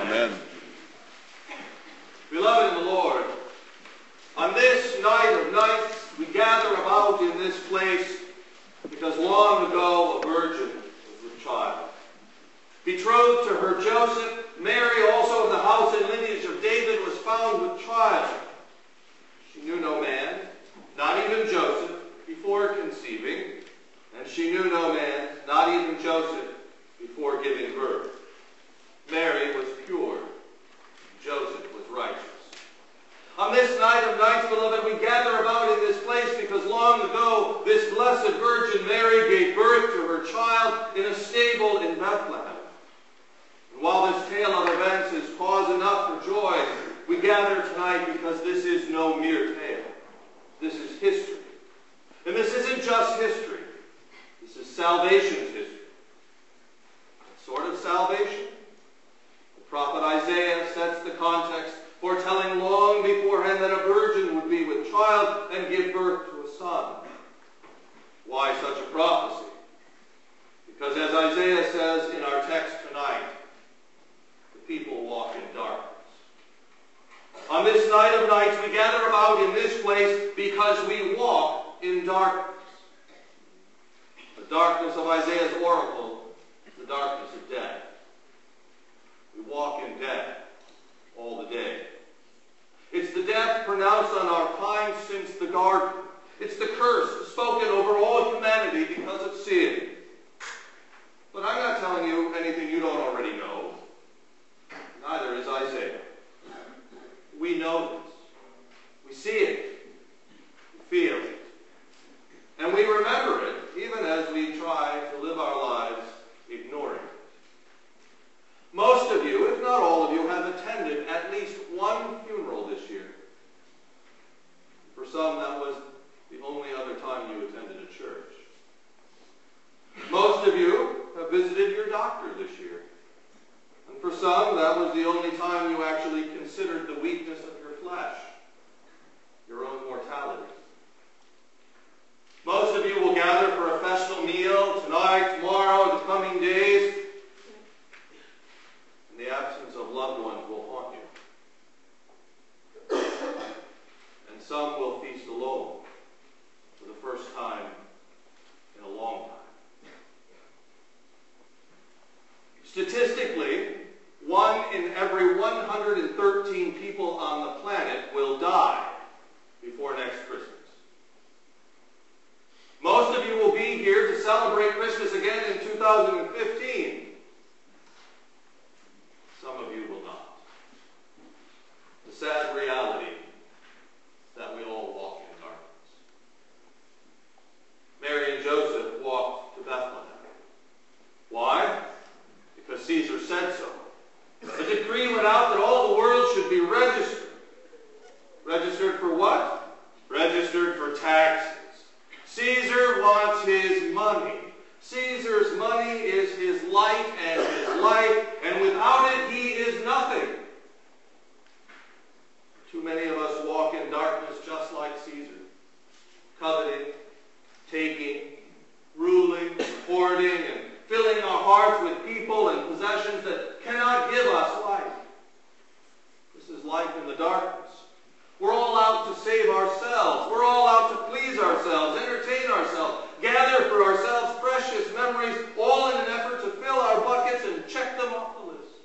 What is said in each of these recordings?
Amen. Beloved in the Lord, on this night of nights, we gather about in this place because long ago a virgin was with child. Betrothed to her Joseph, Mary, also of the house and lineage of David, was found with child. She knew no man, not even Joseph, before conceiving, and she knew no man, not even Joseph, before giving birth. Mary was pure. Joseph was righteous. On this night of nights, beloved, we gather about in this place because long ago this blessed Virgin Mary gave birth to her child in a stable in Bethlehem. And while this tale of events is cause enough for joy, we gather tonight because this is no mere tale. This is history. And this isn't just history. This is salvation's history. What sort of salvation? The prophet Isaiah sets the context, foretelling long beforehand that a virgin would be with child and give birth to a son. Why such a prophecy? Because as Isaiah says in our text tonight, the people walk in darkness. On this night of nights, we gather about in this place because we walk in darkness. The darkness of Isaiah's oracle is the darkness of death. We walk in death all the day. It's the death pronounced on our kind since the garden. It's the curse spoken over all humanity because of sin. But I'm not telling you anything you don't already know. Neither is Isaiah. We know this. We see it. We feel it. And we remember it, even as we try to live our lives ignoring it. Most of you, if not all of you, have attended at least one funeral this year. For some, that was the only other time you attended a church. Most of you have visited your doctor this year. And for some, that was the only time you actually considered the weakness of your flesh, your own mortality. Most of you will gather for a festal meal tonight, tomorrow, the coming days. And the absence of loved ones will haunt you. And some will feast alone for the first time in a long time. Statistically, 1 in every 113 people on the planet will die before next Christmas. Most of you will be here to celebrate Christmas again in 2015. Some of you will not. The sad reality is that we all walk in darkness. Mary and Joseph walked to Bethlehem. Why? Because Caesar said so. A decree went out that all the world should be registered. Registered for what? Registered for taxes. Caesar wants his money. Caesar's money is his life and his life, and without it he is nothing. Too many of us walk in darkness just like Caesar, coveting, taking, ruling, hoarding, and filling our hearts with people and possessions that cannot give us life. This is life in the darkness. We're all out to save ourselves. We're all out to please ourselves, entertain ourselves, gather for ourselves precious memories, all in an effort to fill our buckets and check them off the list.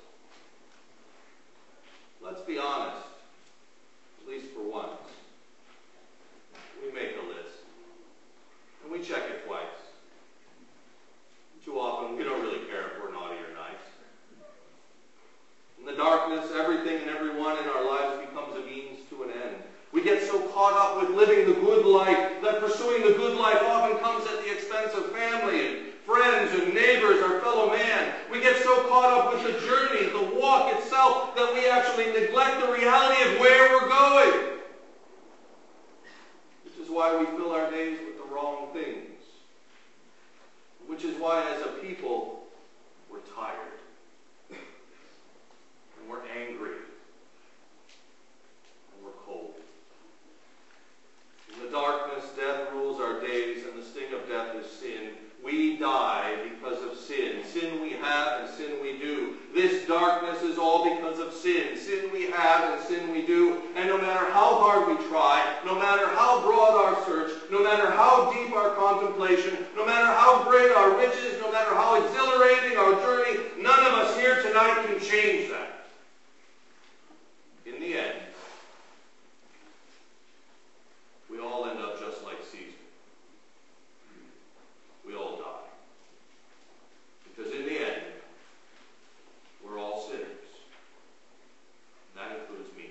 Let's be honest, at least for once. We make a list, and we check it twice. Too often, we don't really care if we're naughty or nice. In the darkness, everything and everyone in our lives becomes a means to an end. We get so caught up with living the good life that pursuing the good life often comes at the expense of family and friends and neighbors, our fellow man. We get so caught up with the journey, the walk itself, that we actually neglect the reality of where we're going. Which is why we fill our days with the wrong things. Which is why, as a people, we're tired. And we're angry. And we're cold. In the darkness, death rules our days, and the sting of death is sin. We die because of sin. Sin we have and sin we do. This darkness darkness is all because of sin. Sin we have and sin we do. And no matter how hard we try, no matter how broad our search, no matter how deep our contemplation, no matter how great our riches, no matter how exhilarating our journey, none of us here tonight can change that. In the end, we all end up just like Caesar. We all die. Because in the end, we're all sinners. And that includes me.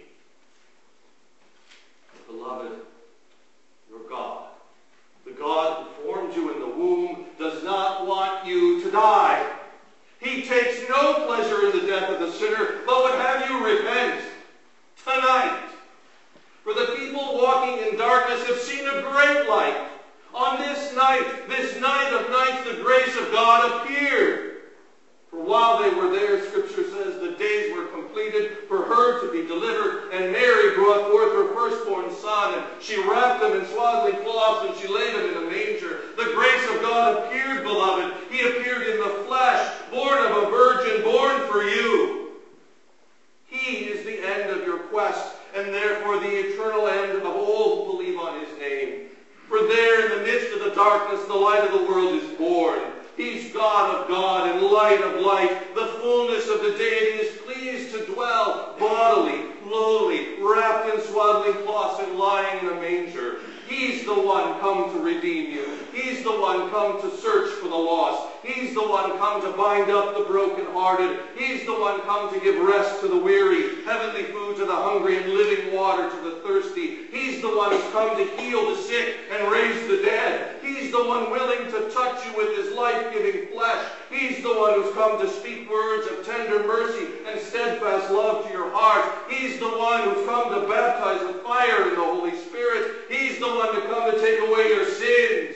But beloved, your God, the God who formed you in the womb, does not want you to die. He takes no pleasure in the death of the sinner, but would have you repent tonight. For the people walking in darkness have seen a great light. On this night of nights, the grace of God appeared. For while they were there, Scripture says, the days were completed for her to be delivered, and Mary brought forth her firstborn son, and she wrapped him in swaddling cloths, and she laid him in a manger. The grace of God appeared, beloved. He appeared in the flesh, born of a virgin, born for you. He is the end of your quest, and therefore the eternal end of all who believe on his name. For there in the midst of the darkness, the light of the world is born. He's God of God and light of light. The fullness of the deity is pleased to dwell bodily, lowly, wrapped in swaddling cloths and lying in a manger. He's the one come to redeem you. He's the one come to search for the lost. He's the one come to bind up the brokenhearted. He's the one come to give rest to the weary, heavenly food to the hungry, and living water to the thirsty. He's the one who's come to heal the sick and raise the dead. He's the one willing to touch you with his life-giving flesh. He's the one who's come to speak words of tender mercy and steadfast love to your heart. He's the one who's come to baptize with fire in the Holy Spirit. He's the one to come to take away your sins.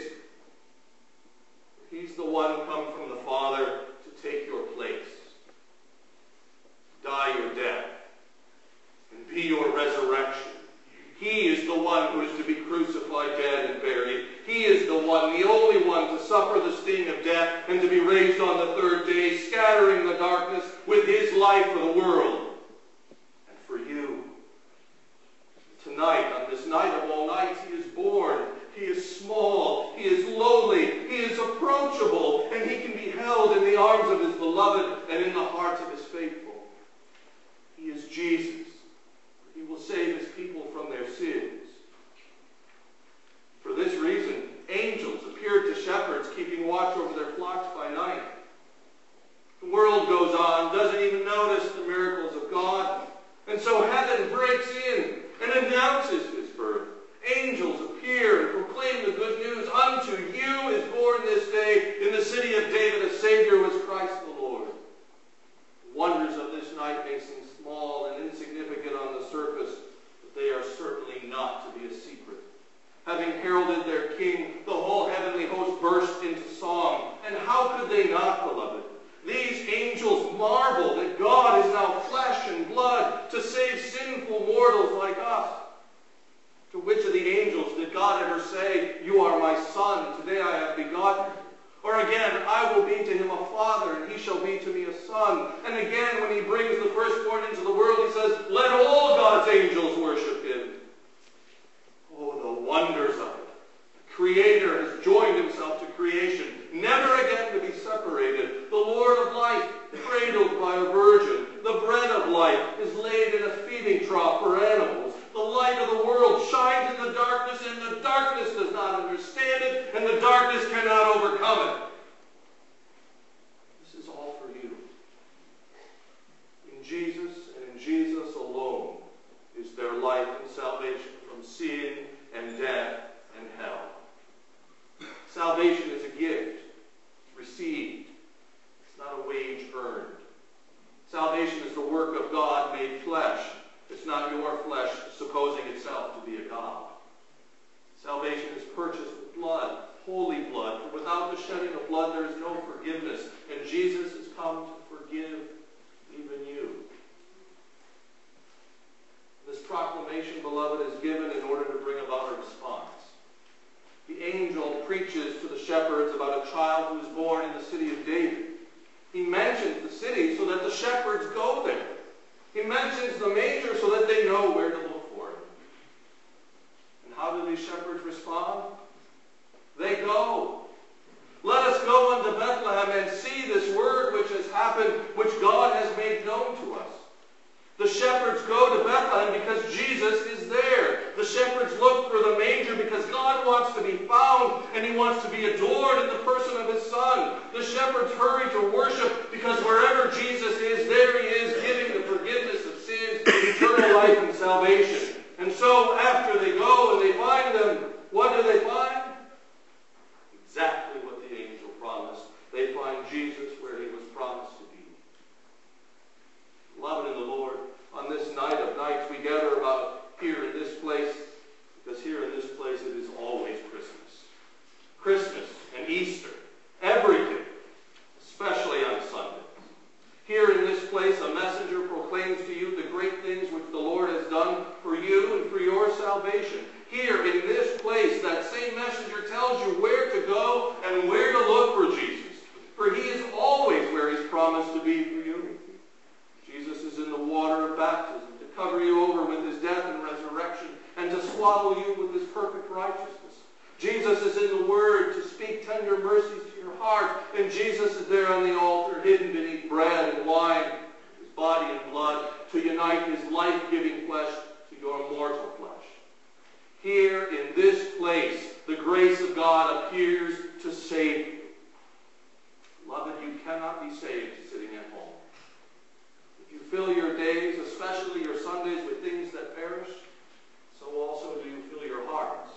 He's the one come from the Father to take your place, die your death, and be your resurrection. He is the one who is to be crucified, dead, and buried. He is the one, the only one, to suffer the sting of death and to be raised on the third day, scattering the darkness with his light for the world and for you. Tonight, on this night of all nights, he is born. He is small, he is lowly, he is approachable, and he can be held in the arms of his beloved and in the hearts of his faithful. He is Jesus. He will save his people from their sins. For this reason, angels appeared to shepherds keeping watch over their flocks by night. The world goes on, doesn't even notice the miracles of God, and so heaven breaks in and announces his birth. Angels appear and proclaim the good news. Unto you is born this day in the city of David a Savior, was Christ the Lord. The wonders of this night may seem small and insignificant on the surface, but they are certainly not to be a secret. Having heralded their King, the whole heavenly host burst into song. And how could they not, beloved? These angels marvel that God is now flesh and blood to save sinful mortals like us. To which of the angels did God ever say, "You are my son, today I have begotten"? Or again, "I will be to him a father, and he shall be to me a son"? And again, when he brings the firstborn into the world, he says, "Let all God's angels worship him." Oh, the wonders of it. The Creator has joined himself to creation, never again to be separated. The Lord of life, cradled by a virgin. The bread of life is laid in a feeding trough for animals. The light of the world shines in the darkness, and the darkness does not understand it, and the darkness cannot overcome it. This is all for you. In Jesus and in Jesus alone is there life and salvation from sin and death and hell. Salvation is a gift received. It's not a wage earned. Salvation is the work of God made flesh. It's not your flesh supposing itself to be a god. Salvation is purchased with blood, holy blood. For without the shedding of blood there is no forgiveness. And Jesus has come to forgive even you. This proclamation, beloved, is given in order to bring about a response. The angel preaches to the shepherds about a child who is born in the city of David. He mentions the city so that the shepherds go there. He mentions the manger so that they know where to look for it. And how do these shepherds respond? They go. Let us go unto Bethlehem and see this word which has happened, which God has made known to us. The shepherds go to Bethlehem because Jesus is there. The shepherds look for the manger because God wants to be found and He wants to be adored in the person of His Son. The shepherds hurry to worship because wherever Jesus is, there He is, giving the forgiveness of sins, eternal life, and salvation. And so after they go and they find them, what do they find? Exactly what the angel promised. They find Jesus where He was promised to be. Beloved in the Lord, on this night of nights we gather about here in this place, because here in this place it is always Christmas. Christmas and Easter, everything, especially on Sundays. Here in this place a messenger proclaims to you the great things which the Lord has done for you and for your salvation. Here in this place, that same messenger tells you where to go and where to look for Jesus. For He is always where He's promised to be for you. Jesus is in the water of baptism to cover you over with His death and resurrection and to swaddle you with His perfect righteousness. Jesus is in the Word to speak tender mercies to your heart. And Jesus is there on the altar, hidden beneath bread and wine, His body and blood, to unite His life-giving flesh to your mortal flesh. Here in this place, the grace of God appears to save you. Beloved, you cannot be saved sitting at home. If you fill your days, especially your Sundays, with things that perish, so also do you fill your hearts.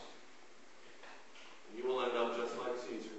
And you will end up just like Caesar.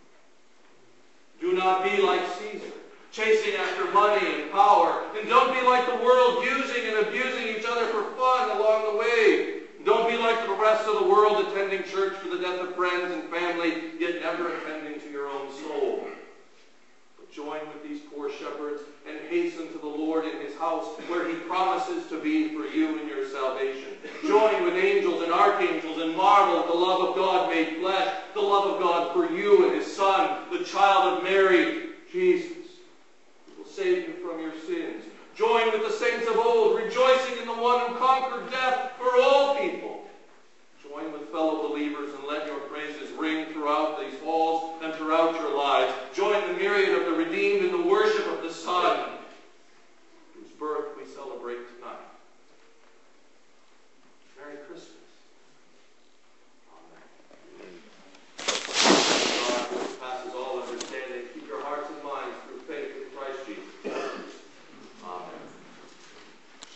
Do not be like Caesar, chasing after money and power. And don't be like the world, using and abusing each other for fun along the way. Don't be like the rest of the world, attending church for the death of friends and family, yet never attending to your own soul. But join with these poor shepherds and hasten to the Lord in His house, where He promises to be for you and your salvation. Join with angels and archangels and marvel at the love of God made flesh, the love of God for you and His Son, the child of Mary, Jesus, who will save you from your sins. Join with the saints of old, rejoicing in the one who conquered death for all people. Join with fellow believers and let your praises ring throughout these halls and throughout your lives. Join the myriad of the redeemed in the worship of the Son, whose birth we celebrate